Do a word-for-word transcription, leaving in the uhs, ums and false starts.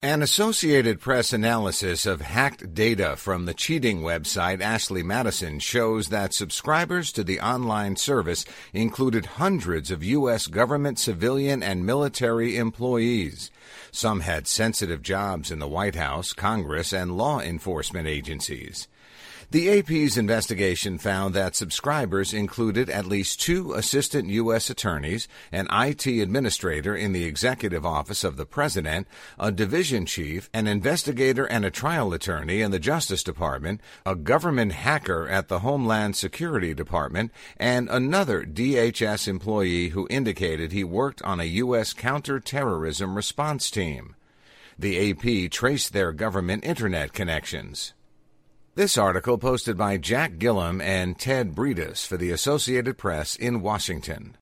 An Associated Press analysis of hacked data from the cheating website Ashley Madison shows that subscribers to the online service included hundreds of U S government civilian and military employees. Some had sensitive jobs in the White House, Congress, and law enforcement agencies. The A P's investigation found that subscribers included at least two assistant U S attorneys, an I T administrator in the executive office of the president, a division chief, an investigator and a trial attorney in the Justice Department, a government hacker at the Homeland Security Department, and another D H S employee who indicated he worked on a U S counterterrorism response team. The A P traced their government Internet connections. This article posted by Jack Gillum and Ted Breedis for the Associated Press in Washington.